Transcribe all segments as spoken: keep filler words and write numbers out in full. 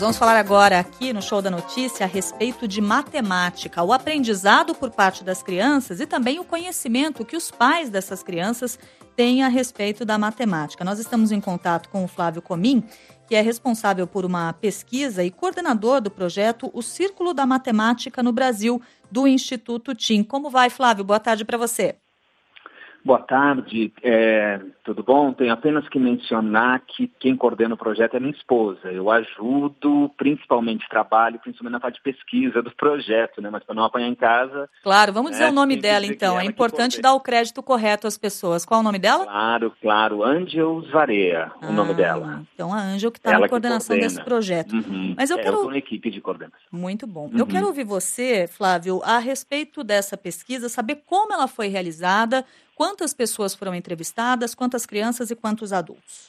vamos falar agora aqui no Show da Notícia a respeito de matemática, o aprendizado por parte das crianças e também o conhecimento que os pais dessas crianças têm a respeito da matemática. Nós estamos em contato com o Flávio Comim, que é responsável por uma pesquisa e coordenador do projeto O Círculo da Matemática no Brasil, do Instituto TIM. Como vai, Flávio? Boa tarde para você. Boa tarde, é, tudo bom? Tenho apenas que mencionar que quem coordena o projeto é minha esposa. Eu ajudo, principalmente trabalho, principalmente na parte de pesquisa do projeto, né? Mas para não apanhar em casa... Claro, vamos né, dizer o nome dela então. É importante dar o crédito correto às pessoas. Qual é o nome dela? Claro, claro. Ângel Varea, o ah, nome dela. Então a Ângel que está na coordenação desse projeto. Uhum. Mas eu é, quero... eu estou na equipe de coordenação. Muito bom. Uhum. Eu quero ouvir você, Flávio, a respeito dessa pesquisa, saber como ela foi realizada, quantas pessoas foram entrevistadas, quantas crianças e quantos adultos.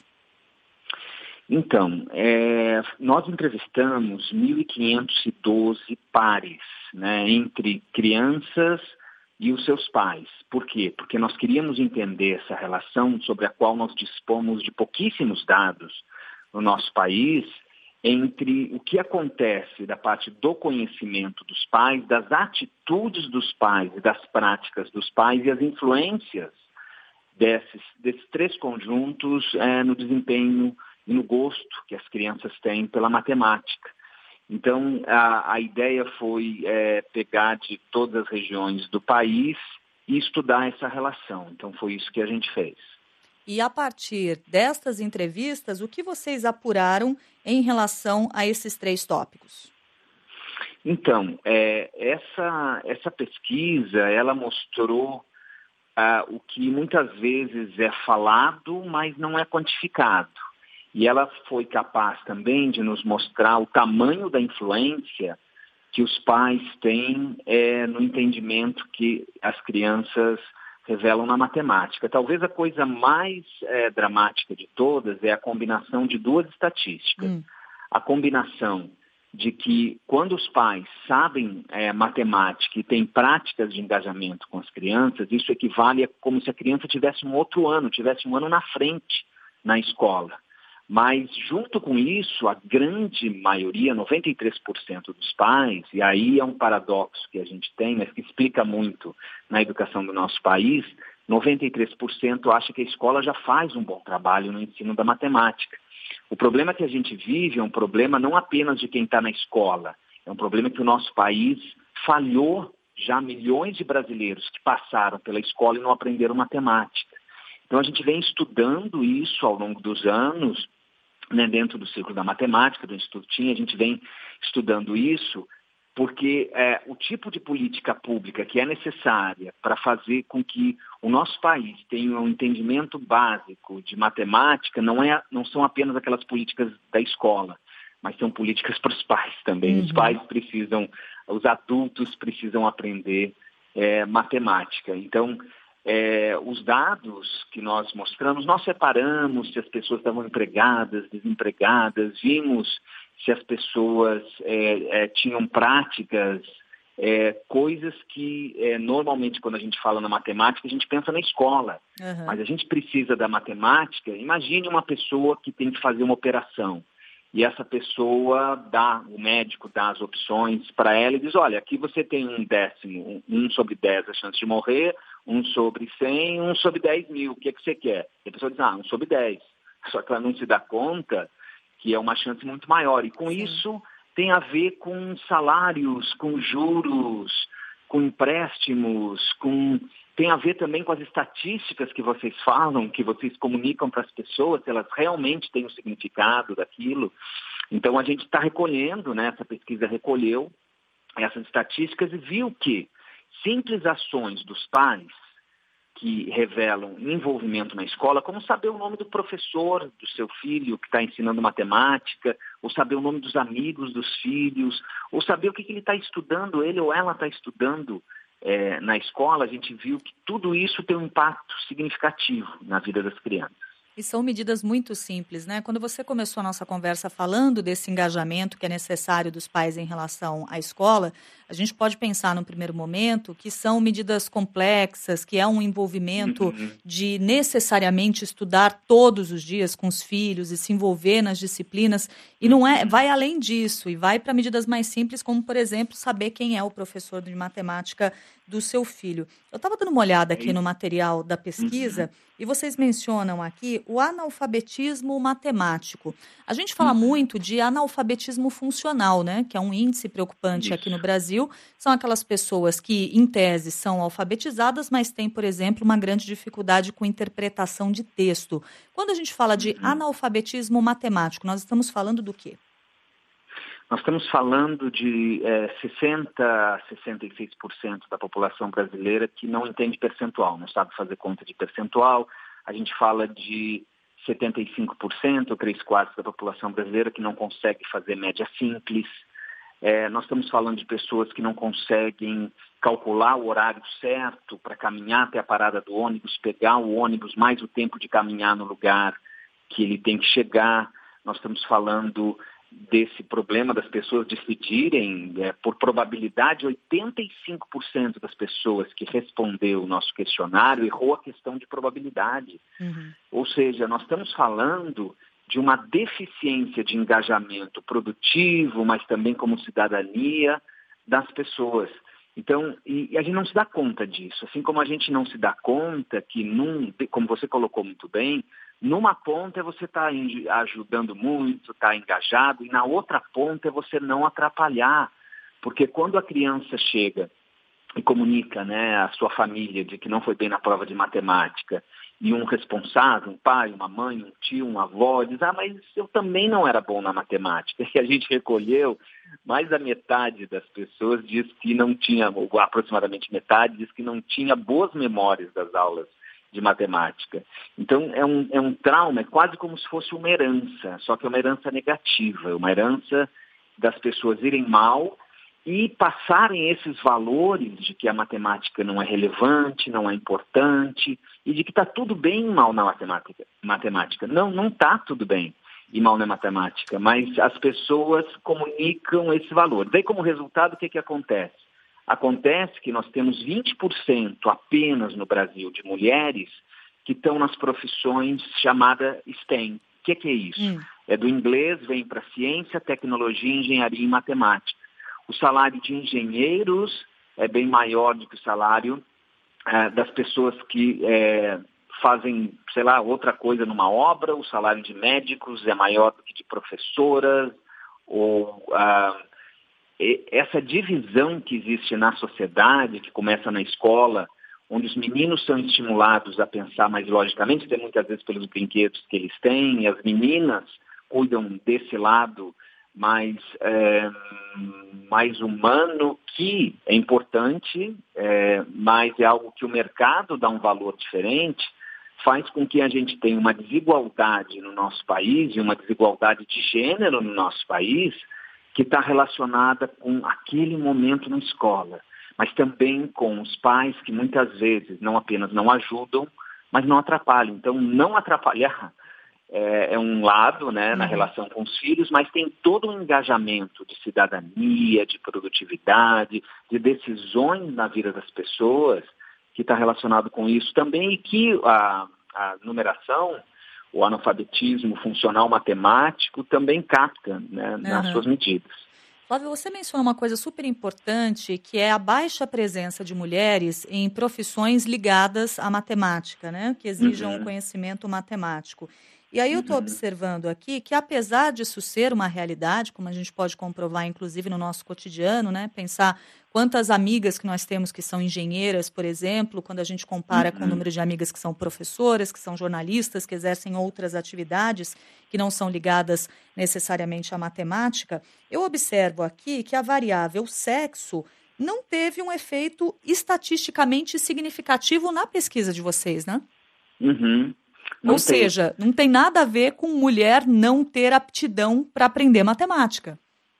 Então, é, nós entrevistamos mil quinhentos e doze pares, né, entre crianças e os seus pais. Por quê? Porque nós queríamos entender essa relação sobre a qual nós dispomos de pouquíssimos dados no nosso país, entre o que acontece da parte do conhecimento dos pais, das atitudes dos pais e das práticas dos pais e as influências desses, desses três conjuntos é, no desempenho e no gosto que as crianças têm pela matemática. Então, a, a ideia foi é, pegar de todas as regiões do país e estudar essa relação. Então, foi isso que a gente fez. E a partir destas entrevistas, o que vocês apuraram em relação a esses três tópicos? Então, é, essa, essa pesquisa, ela mostrou ah, o que muitas vezes é falado, mas não é quantificado. E ela foi capaz também de nos mostrar o tamanho da influência que os pais têm é, no entendimento que as crianças revelam na matemática. Talvez a coisa mais é, dramática de todas é a combinação de duas estatísticas. Hum. A combinação de que quando os pais sabem é, matemática e têm práticas de engajamento com as crianças, isso equivale a como se a criança tivesse um outro ano, tivesse um ano na frente na escola. Mas, junto com isso, a grande maioria, noventa e três por cento dos pais, e aí é um paradoxo que a gente tem, mas que explica muito na educação do nosso país, noventa e três por cento acha que a escola já faz um bom trabalho no ensino da matemática. O problema que a gente vive é um problema não apenas de quem está na escola, é um problema que o nosso país falhou já milhões de brasileiros que passaram pela escola e não aprenderam matemática. Então, a gente vem estudando isso ao longo dos anos, né, dentro do Círculo da Matemática, do Instituto TIM, a gente vem estudando isso porque é, o tipo de política pública que é necessária para fazer com que o nosso país tenha um entendimento básico de matemática não, é, não são apenas aquelas políticas da escola, mas são políticas para os pais também. Uhum. Os pais precisam, os adultos precisam aprender é, matemática. Então, É, os dados que nós mostramos, nós separamos se as pessoas estavam empregadas, desempregadas, vimos se as pessoas é, é, tinham práticas, é, coisas que é, normalmente quando a gente fala na matemática, a gente pensa na escola. Uhum. Mas a gente precisa da matemática. Imagine uma pessoa que tem que fazer uma operação. E essa pessoa dá, o médico dá as opções para ela e diz, olha, aqui você tem um décimo, um sobre dez a chance de morrer, um sobre cem, um sobre dez mil, o que, é que você quer? E a pessoa diz, ah, um sobre dez. Só que ela não se dá conta que é uma chance muito maior. E com Sim. isso tem a ver com salários, com juros, com empréstimos, com... tem a ver também com as estatísticas que vocês falam, que vocês comunicam para as pessoas, se elas realmente têm o significado daquilo. Então, a gente está recolhendo, né, essa pesquisa recolheu essas estatísticas e viu que simples ações dos pais que revelam envolvimento na escola, como saber o nome do professor do seu filho que está ensinando matemática, ou saber o nome dos amigos dos filhos, ou saber o que, que ele está estudando, ele ou ela está estudando é, na escola, a gente viu que tudo isso tem um impacto significativo na vida das crianças. E são medidas muito simples, né? Quando você começou a nossa conversa falando desse engajamento que é necessário dos pais em relação à escola, a gente pode pensar no primeiro momento que são medidas complexas, que é um envolvimento Uhum. de necessariamente estudar todos os dias com os filhos e se envolver nas disciplinas, e não é, Uhum. vai além disso e vai para medidas mais simples, como por exemplo, saber quem é o professor de matemática do seu filho. Eu estava dando uma olhada aqui no material da Uhum. pesquisa e vocês mencionam aqui o analfabetismo matemático. A gente fala Uhum. muito de analfabetismo funcional, né? Que é um índice preocupante aqui no Isso. Brasil. São aquelas pessoas que, em tese, são alfabetizadas, mas têm, por exemplo, uma grande dificuldade com interpretação de texto. Quando a gente fala de Uhum. analfabetismo matemático, nós estamos falando do quê? Nós estamos falando de é, sessenta a sessenta e seis por cento da população brasileira que não entende percentual, não sabe fazer conta de percentual. A gente fala de setenta e cinco por cento, três quartos da população brasileira que não consegue fazer média simples. É, nós estamos falando de pessoas que não conseguem calcular o horário certo para caminhar até a parada do ônibus, pegar o ônibus mais o tempo de caminhar no lugar que ele tem que chegar. Nós estamos falando desse problema das pessoas decidirem, é, por probabilidade, oitenta e cinco por cento das pessoas que respondeu o nosso questionário errou a questão de probabilidade. Uhum. Ou seja, nós estamos falando de uma deficiência de engajamento produtivo, mas também como cidadania das pessoas. Então, e, e a gente não se dá conta disso, assim como a gente não se dá conta que, num, como você colocou muito bem, numa ponta é você estar tá ajudando muito, está engajado, e na outra ponta é você não atrapalhar, porque quando a criança chega e comunica, né, a sua família de que não foi bem na prova de matemática, e um responsável, um pai, uma mãe, um tio, uma avó, diz, ah, mas eu também não era bom na matemática. E a gente recolheu, mais da metade das pessoas diz que não tinha, ou aproximadamente metade, diz que não tinha boas memórias das aulas de matemática. Então, é um, é um trauma, é quase como se fosse uma herança, só que é uma herança negativa, uma herança das pessoas irem mal e passarem esses valores de que a matemática não é relevante, não é importante, e de que está tudo bem mal na matemática. matemática. Não, não está tudo bem e mal na matemática, mas as pessoas comunicam esse valor. Daí, como resultado, o que, que acontece? Acontece que nós temos vinte por cento apenas no Brasil de mulheres que estão nas profissões chamadas STEM. O que, que é isso? Hum. É do inglês, vem para ciência, tecnologia, engenharia e matemática. O salário de engenheiros é bem maior do que o salário é, das pessoas que é, fazem, sei lá, outra coisa numa obra. O salário de médicos é maior do que de professoras. Ou, ah, essa divisão que existe na sociedade, que começa na escola, onde os meninos são estimulados a pensar mais logicamente, até muitas vezes pelos brinquedos que eles têm, e as meninas cuidam desse lado mais, é, mais humano, que é importante, é, mas é algo que o mercado dá um valor diferente, faz com que a gente tenha uma desigualdade no nosso país, e uma desigualdade de gênero no nosso país, que está relacionada com aquele momento na escola, mas também com os pais que muitas vezes não apenas não ajudam, mas não atrapalham. Então, não atrapalhar é, é um lado, né, na relação com os filhos, mas tem todo um engajamento de cidadania, de produtividade, de decisões na vida das pessoas que está relacionado com isso também, e que a, a numeração, o analfabetismo funcional matemático também capta, né, nas uhum. suas medidas. Flávio, você mencionou uma coisa super importante, que é a baixa presença de mulheres em profissões ligadas à matemática, né, que exijam o uhum. um conhecimento matemático. E aí eu estou uhum. observando aqui que, apesar disso ser uma realidade, como a gente pode comprovar, inclusive, no nosso cotidiano, né, pensar quantas amigas que nós temos que são engenheiras, por exemplo, quando a gente compara uhum. com o número de amigas que são professoras, que são jornalistas, que exercem outras atividades que não são ligadas necessariamente à matemática, eu observo aqui que a variável sexo não teve um efeito estatisticamente significativo na pesquisa de vocês, né? Uhum. Não Ou tem. seja, não tem nada a ver com mulher não ter aptidão para aprender matemática.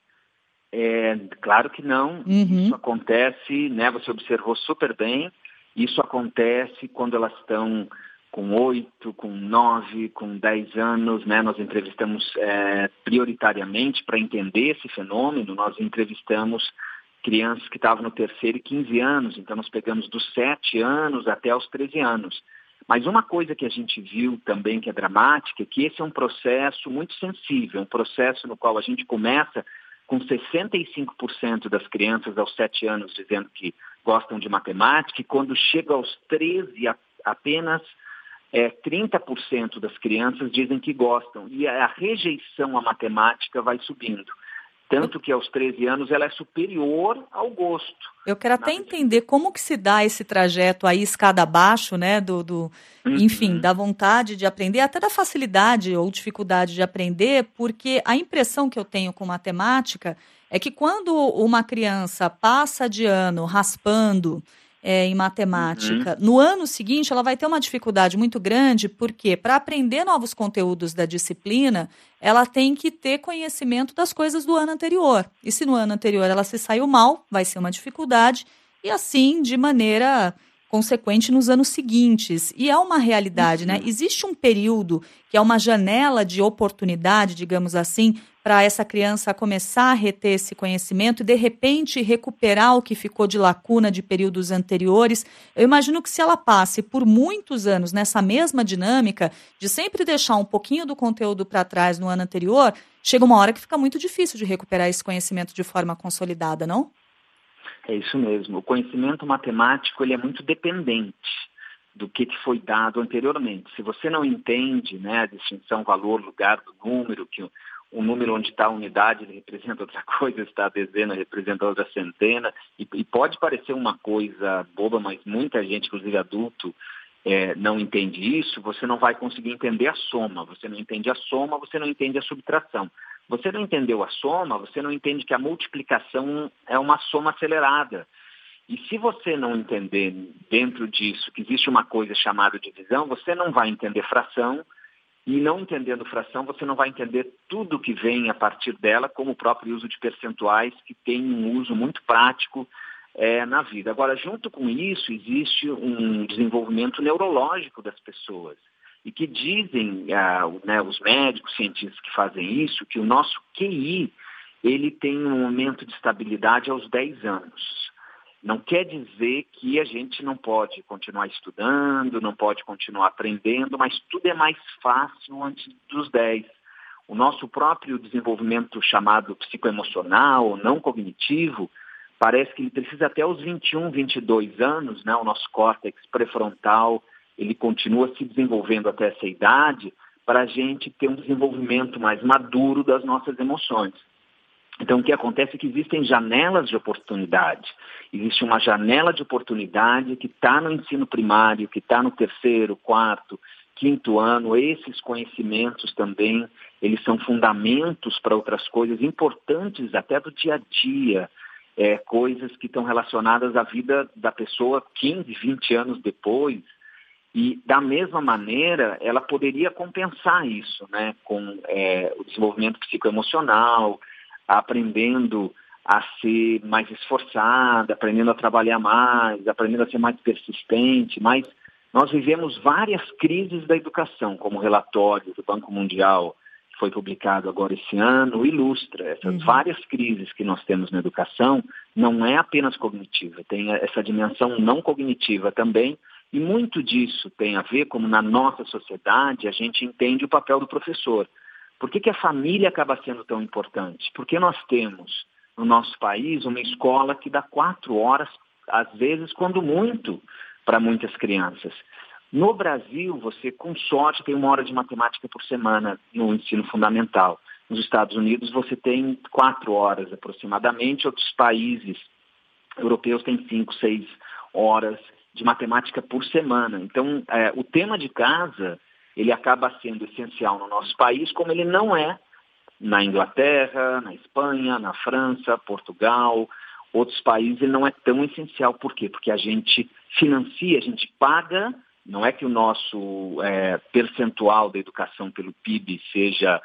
É, claro que não. Uhum. Isso acontece, né? Você observou super bem. Isso acontece quando elas estão com oito, com nove, com dez anos, né? Nós entrevistamos é, prioritariamente para entender esse fenômeno, nós entrevistamos crianças que estavam no terceiro e quinze anos, então nós pegamos dos sete anos até os treze anos. Mas uma coisa que a gente viu também que é dramática é que esse é um processo muito sensível, um processo no qual a gente começa com sessenta e cinco por cento das crianças aos sete anos dizendo que gostam de matemática, e quando chega aos treze, apenas é, trinta por cento das crianças dizem que gostam, e a rejeição à matemática vai subindo. Tanto que aos treze anos ela é superior ao gosto. Eu quero até entender como que se dá esse trajeto aí, escada abaixo, né, do, do uhum. enfim, da vontade de aprender, até da facilidade ou dificuldade de aprender, porque a impressão que eu tenho com matemática é que quando uma criança passa de ano raspando é, em matemática, uhum. no ano seguinte ela vai ter uma dificuldade muito grande, porque para aprender novos conteúdos da disciplina, ela tem que ter conhecimento das coisas do ano anterior. E se no ano anterior ela se saiu mal, vai ser uma dificuldade, e assim de maneira consequente nos anos seguintes. E é uma realidade, uhum. né? Existe um período que é uma janela de oportunidade, digamos assim, para essa criança começar a reter esse conhecimento e, de repente, recuperar o que ficou de lacuna de períodos anteriores. Eu imagino que se ela passe por muitos anos nessa mesma dinâmica de sempre deixar um pouquinho do conteúdo para trás no ano anterior, chega uma hora que fica muito difícil de recuperar esse conhecimento de forma consolidada, não? É isso mesmo. O conhecimento matemático ele é muito dependente do que, que foi dado anteriormente. Se você não entende, né, a distinção valor, lugar do número, que o, o número onde está a unidade ele representa outra coisa, está a dezena representa outra centena, e, e pode parecer uma coisa boba, mas muita gente, inclusive adulto, é, não entende isso, você não vai conseguir entender a soma. Você não entende a soma, você não entende a subtração. Você não entendeu a soma, você não entende que a multiplicação é uma soma acelerada. E se você não entender dentro disso que existe uma coisa chamada divisão, você não vai entender fração, e não entendendo fração, você não vai entender tudo que vem a partir dela, como o próprio uso de percentuais, que tem um uso muito prático é, na vida. Agora, junto com isso, existe um desenvolvimento neurológico das pessoas. E que dizem, ah, né, os médicos, cientistas que fazem isso, que o nosso Q I, ele tem um momento de estabilidade aos dez anos. Não quer dizer que a gente não pode continuar estudando, não pode continuar aprendendo, mas tudo é mais fácil antes dos dez. O nosso próprio desenvolvimento chamado psicoemocional ou não cognitivo, parece que ele precisa até os vinte e um, vinte e dois anos, né, o nosso córtex pré-frontal, ele continua se desenvolvendo até essa idade para a gente ter um desenvolvimento mais maduro das nossas emoções. Então, o que acontece é que existem janelas de oportunidade. Existe uma janela de oportunidade que está no ensino primário, que está no terceiro, quarto, quinto ano. Esses conhecimentos também, eles são fundamentos para outras coisas importantes até do dia a dia, é, coisas que estão relacionadas à vida da pessoa quinze, vinte anos depois. E, da mesma maneira, ela poderia compensar isso, né, com é, o desenvolvimento psicoemocional, aprendendo a ser mais esforçada, aprendendo a trabalhar mais, aprendendo a ser mais persistente. Mas nós vivemos várias crises da educação, como o relatório do Banco Mundial, que foi publicado agora esse ano, ilustra. Essas uhum. várias crises que nós temos na educação não é apenas cognitiva, tem essa dimensão não cognitiva também. E muito disso tem a ver, como na nossa sociedade, a gente entende o papel do professor. Por que que a família acaba sendo tão importante? Porque nós temos, no nosso país, uma escola que dá quatro horas, às vezes, quando muito, para muitas crianças. No Brasil, você, com sorte, tem uma hora de matemática por semana no ensino fundamental. Nos Estados Unidos, você tem quatro horas aproximadamente. Outros países europeus têm cinco, seis horas de matemática por semana. Então, é, o tema de casa, ele acaba sendo essencial no nosso país, como ele não é na Inglaterra, na Espanha, na França, Portugal, outros países, ele não é tão essencial. Por quê? Porque a gente financia, a gente paga, não é que o nosso é, percentual da educação pelo P I B seja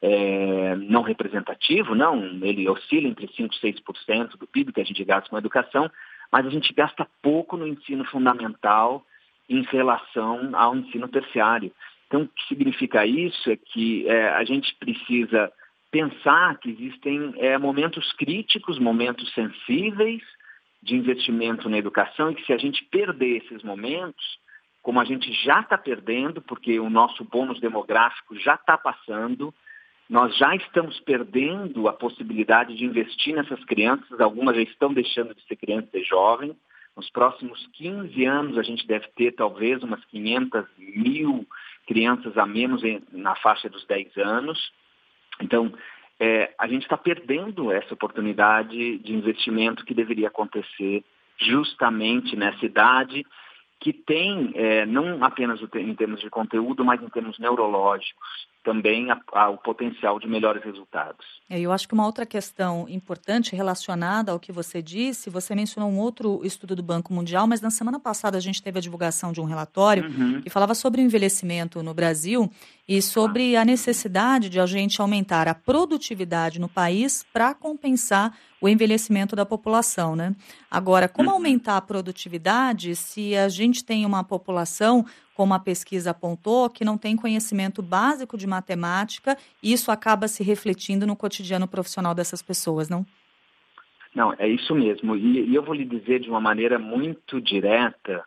é, não representativo, não, ele oscila entre cinco e seis por cento do P I B que a gente gasta com a educação, mas a gente gasta pouco no ensino fundamental em relação ao ensino terciário. Então, o que significa isso é que é, a gente precisa pensar que existem é, momentos críticos, momentos sensíveis de investimento na educação e que se a gente perder esses momentos, como a gente já está perdendo, porque o nosso bônus demográfico já está passando, nós já estamos perdendo a possibilidade de investir nessas crianças, algumas já estão deixando de ser crianças e jovens. Nos próximos quinze anos a gente deve ter talvez umas quinhentas mil crianças a menos na faixa dos dez anos. Então, é, a gente está perdendo essa oportunidade de investimento que deveria acontecer justamente nessa idade, que tem, é, não apenas em termos de conteúdo, mas em termos neurológicos, também a, a, o potencial de melhores resultados. É, eu acho que uma outra questão importante relacionada ao que você disse, você mencionou um outro estudo do Banco Mundial, mas na semana passada a gente teve a divulgação de um relatório uhum. que falava sobre o envelhecimento no Brasil e sobre a necessidade de a gente aumentar a produtividade no país para compensar o envelhecimento da população, né? Agora, como uhum. aumentar a produtividade se a gente tem uma população, como a pesquisa apontou, que não tem conhecimento básico de matemática, e isso acaba se refletindo no cotidiano profissional dessas pessoas, não? Não, é isso mesmo. E, e eu vou lhe dizer de uma maneira muito direta,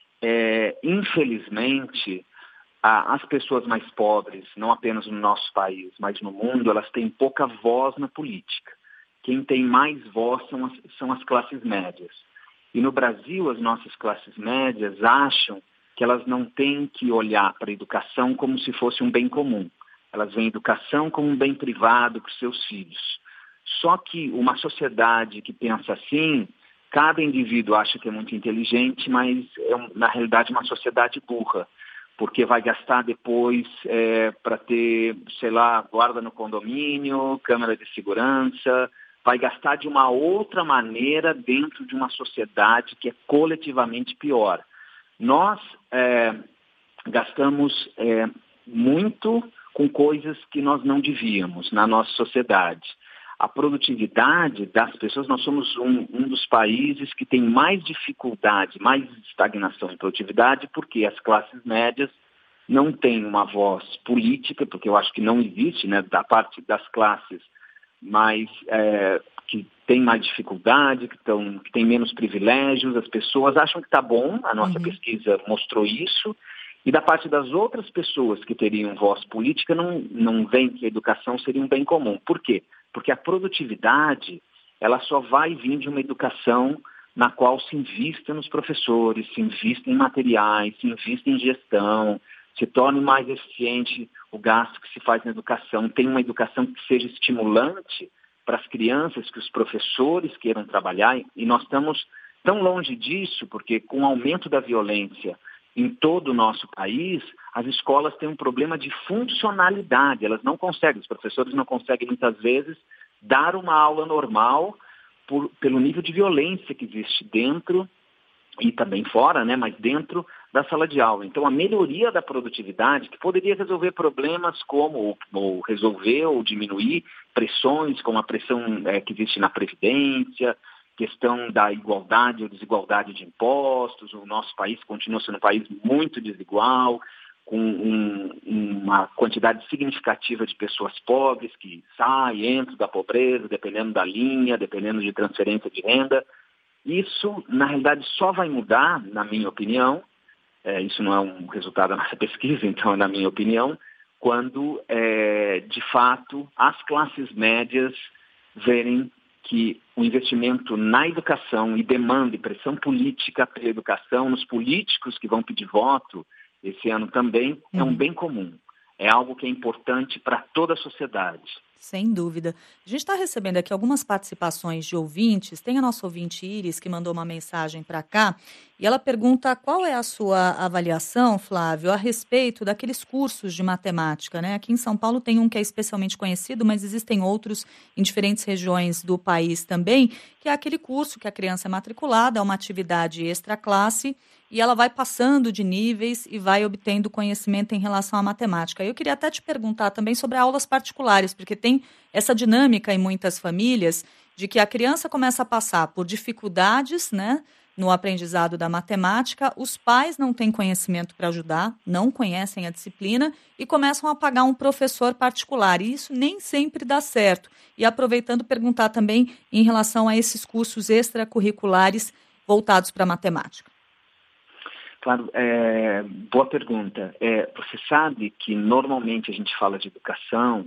é, infelizmente, a, as pessoas mais pobres, não apenas no nosso país, mas no mundo, elas têm pouca voz na política. Quem tem mais voz são as, são as classes médias. E no Brasil, as nossas classes médias acham que elas não têm que olhar para a educação como se fosse um bem comum. Elas veem a educação como um bem privado para os seus filhos. Só que uma sociedade que pensa assim, cada indivíduo acha que é muito inteligente, mas é, na realidade, uma sociedade burra, porque vai gastar depois é, para ter, sei lá, guarda no condomínio, câmera de segurança, vai gastar de uma outra maneira dentro de uma sociedade que é coletivamente pior. Nós é, gastamos é, muito com coisas que nós não devíamos na nossa sociedade. A produtividade das pessoas, nós somos um, um dos países que tem mais dificuldade, mais estagnação em produtividade, porque as classes médias não têm uma voz política, porque eu acho que não existe, né, da parte das classes mais é, que tem mais dificuldade, que, tão, que tem menos privilégios, as pessoas acham que está bom, a nossa uhum. pesquisa mostrou isso, e da parte das outras pessoas que teriam voz política não, não vem que a educação seria um bem comum. Por quê? Porque a produtividade, ela só vai vir de uma educação na qual se invista nos professores, se invista em materiais, se invista em gestão, se torne mais eficiente o gasto que se faz na educação, tem uma educação que seja estimulante para as crianças, que os professores queiram trabalhar, e nós estamos tão longe disso, porque com o aumento da violência em todo o nosso país, as escolas têm um problema de funcionalidade, elas não conseguem, os professores não conseguem muitas vezes dar uma aula normal por, pelo nível de violência que existe dentro e também fora, né, mas dentro da sala de aula. Então, a melhoria da produtividade, que poderia resolver problemas como ou, ou resolver ou diminuir pressões, como a pressão é, que existe na Previdência, questão da igualdade ou desigualdade de impostos. O nosso país continua sendo um país muito desigual, com um, uma quantidade significativa de pessoas pobres que saem, entram da pobreza, dependendo da linha, dependendo de transferência de renda. Isso, na realidade, só vai mudar, na minha opinião, é, isso não é um resultado da nossa pesquisa, então, na minha opinião, quando, é, de fato, as classes médias verem que o investimento na educação e demanda e pressão política pela educação, nos políticos que vão pedir voto esse ano também, uhum. é um bem comum. É algo que é importante para toda a sociedade. Sem dúvida. A gente está recebendo aqui algumas participações de ouvintes. Tem a nossa ouvinte Iris, que mandou uma mensagem para cá, e ela pergunta qual é a sua avaliação, Flávio, a respeito daqueles cursos de matemática, né? Aqui em São Paulo tem um que é especialmente conhecido, mas existem outros em diferentes regiões do país também, que é aquele curso que a criança é matriculada, é uma atividade extra-classe, e ela vai passando de níveis e vai obtendo conhecimento em relação à matemática. Eu queria até te perguntar também sobre aulas particulares, porque tem essa dinâmica em muitas famílias de que a criança começa a passar por dificuldades, né, no aprendizado da matemática, os pais não têm conhecimento para ajudar, não conhecem a disciplina e começam a pagar um professor particular. E isso nem sempre dá certo. E aproveitando, perguntar também em relação a esses cursos extracurriculares voltados para a matemática. Claro, é, boa pergunta. É, você sabe que normalmente a gente fala de educação,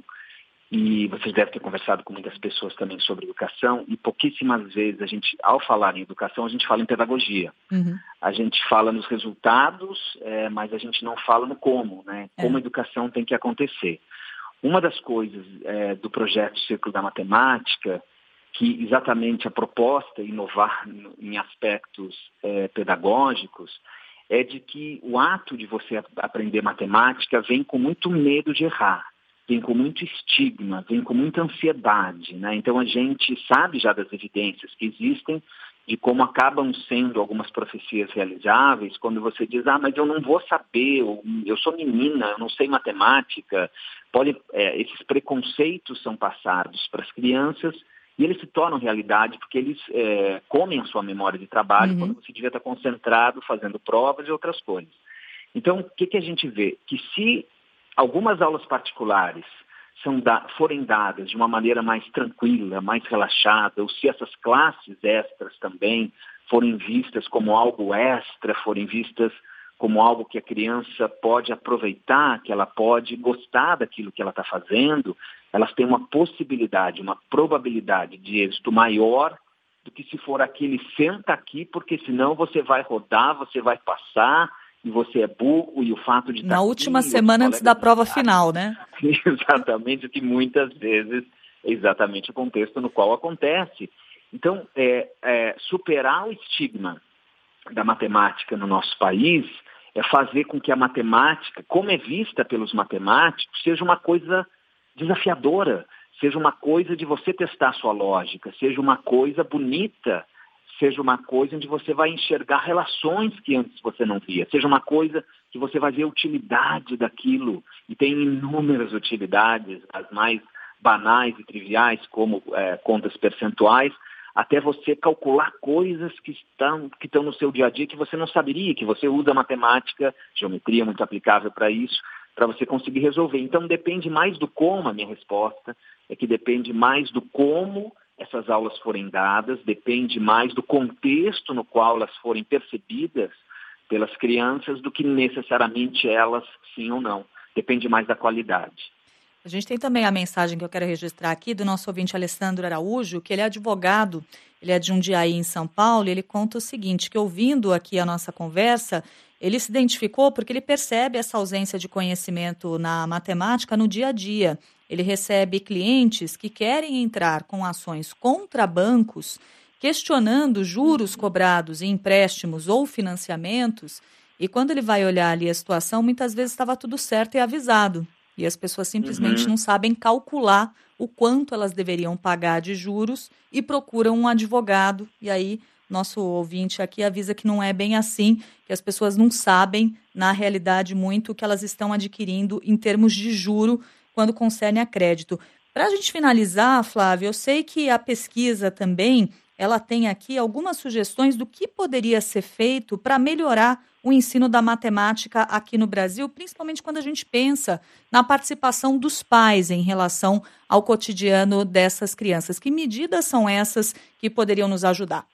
e vocês devem ter conversado com muitas pessoas também sobre educação, e pouquíssimas vezes a gente, ao falar em educação, a gente fala em pedagogia. Uhum. A gente fala nos resultados, é, mas a gente não fala no como, né? Como é. a educação tem que acontecer. Uma das coisas é, do projeto Círculo da Matemática, que exatamente a proposta é inovar em aspectos é, pedagógicos, é de que o ato de você aprender matemática vem com muito medo de errar. Vem com muito estigma, vem com muita ansiedade, né? Então a gente sabe já das evidências que existem de como acabam sendo algumas profecias realizáveis quando você diz, ah, mas eu não vou saber, eu, eu sou menina, eu não sei matemática. Pode, é, esses preconceitos são passados para as crianças e eles se tornam realidade porque eles é, comem a sua memória de trabalho uhum. quando você devia estar concentrado fazendo provas e outras coisas. Então, o que, que a gente vê? Que se algumas aulas particulares são da, forem dadas de uma maneira mais tranquila, mais relaxada, ou se essas classes extras também forem vistas como algo extra, forem vistas como algo que a criança pode aproveitar, que ela pode gostar daquilo que ela está fazendo, elas têm uma possibilidade, uma probabilidade de êxito maior do que se for aquele senta aqui, porque senão você vai rodar, você vai passar, e você é burro, e o fato de estar na última semana antes da prova final, né? Exatamente, o que muitas vezes é exatamente o contexto no qual acontece. Então, é, é, superar o estigma da matemática no nosso país é fazer com que a matemática, como é vista pelos matemáticos, seja uma coisa desafiadora, seja uma coisa de você testar sua lógica, seja uma coisa bonita, seja uma coisa onde você vai enxergar relações que antes você não via, seja uma coisa que você vai ver a utilidade daquilo, e tem inúmeras utilidades, as mais banais e triviais, como é, contas percentuais, até você calcular coisas que estão, que estão no seu dia a dia que você não saberia, que você usa matemática, geometria muito aplicável para isso, para você conseguir resolver. Então depende mais do como, a minha resposta é que depende mais do como essas aulas forem dadas, depende mais do contexto no qual elas forem percebidas pelas crianças do que necessariamente elas, sim ou não. Depende mais da qualidade. A gente tem também a mensagem que eu quero registrar aqui do nosso ouvinte Alessandro Araújo, que ele é advogado, ele é de Jundiaí, em São Paulo, e ele conta o seguinte, que ouvindo aqui a nossa conversa, ele se identificou porque ele percebe essa ausência de conhecimento na matemática no dia a dia. Ele recebe clientes que querem entrar com ações contra bancos, questionando juros cobrados em empréstimos ou financiamentos, e quando ele vai olhar ali a situação, muitas vezes estava tudo certo e avisado. E as pessoas simplesmente uhum. não sabem calcular o quanto elas deveriam pagar de juros e procuram um advogado. E aí, nosso ouvinte aqui avisa que não é bem assim, que as pessoas não sabem, na realidade, muito o que elas estão adquirindo em termos de juro quando concerne a crédito. Para a gente finalizar, Flávia, eu sei que a pesquisa também, ela tem aqui algumas sugestões do que poderia ser feito para melhorar o ensino da matemática aqui no Brasil, principalmente quando a gente pensa na participação dos pais em relação ao cotidiano dessas crianças. Que medidas são essas que poderiam nos ajudar?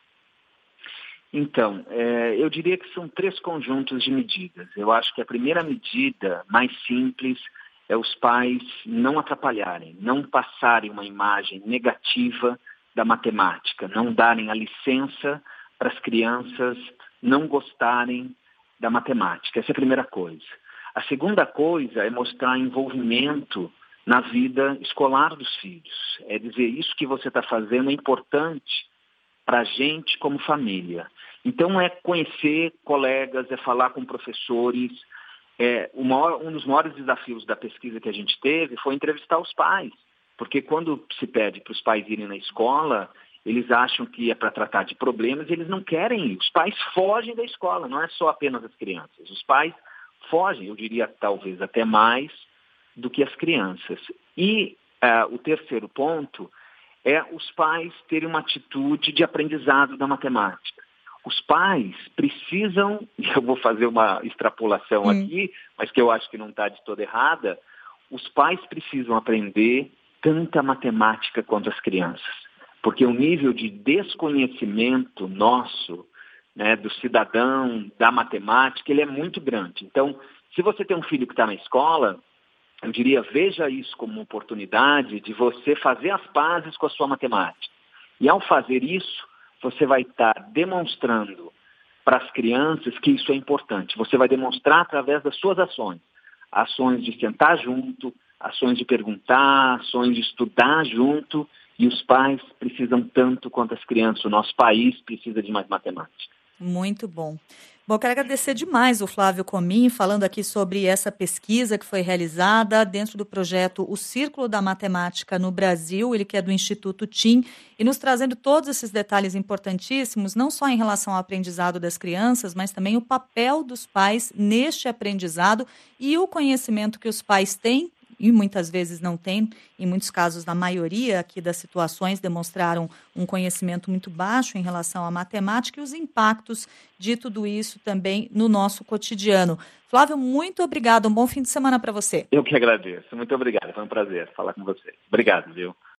Então, é, eu diria que são três conjuntos de medidas. Eu acho que a primeira medida, mais simples, é os pais não atrapalharem, não passarem uma imagem negativa da matemática, não darem a licença para as crianças não gostarem da matemática. Essa é a primeira coisa. A segunda coisa é mostrar envolvimento na vida escolar dos filhos. É dizer, isso que você está fazendo é importante para a gente como família. Então é conhecer colegas, é falar com professores. É, o maior, um dos maiores desafios da pesquisa que a gente teve foi entrevistar os pais. Porque quando se pede para os pais irem na escola, eles acham que é para tratar de problemas e eles não querem ir. Os pais fogem da escola, não é só apenas as crianças. Os pais fogem, eu diria talvez até mais do que as crianças. E uh, o terceiro ponto é os pais terem uma atitude de aprendizado da matemática. Os pais precisam, e eu vou fazer uma extrapolação hum. aqui, mas que eu acho que não está de toda errada, os pais precisam aprender tanta matemática quanto as crianças, porque o nível de desconhecimento nosso, né, do cidadão, da matemática, ele é muito grande. Então, se você tem um filho que está na escola, eu diria, veja isso como uma oportunidade de você fazer as pazes com a sua matemática. E ao fazer isso, você vai estar demonstrando para as crianças que isso é importante. Você vai demonstrar através das suas ações. Ações de sentar junto, ações de perguntar, ações de estudar junto. E os pais precisam tanto quanto as crianças. O nosso país precisa de mais matemática. Muito bom. Bom, quero agradecer demais o Flávio Comin, falando aqui sobre essa pesquisa que foi realizada dentro do projeto O Círculo da Matemática no Brasil, ele que é do Instituto TIM, e nos trazendo todos esses detalhes importantíssimos, não só em relação ao aprendizado das crianças, mas também o papel dos pais neste aprendizado e o conhecimento que os pais têm, e muitas vezes não tem, em muitos casos, na maioria aqui das situações, demonstraram um conhecimento muito baixo em relação à matemática e os impactos de tudo isso também no nosso cotidiano. Flávio, muito obrigado, um bom fim de semana para você. Eu que agradeço, muito obrigado, foi um prazer falar com você. Obrigado, viu?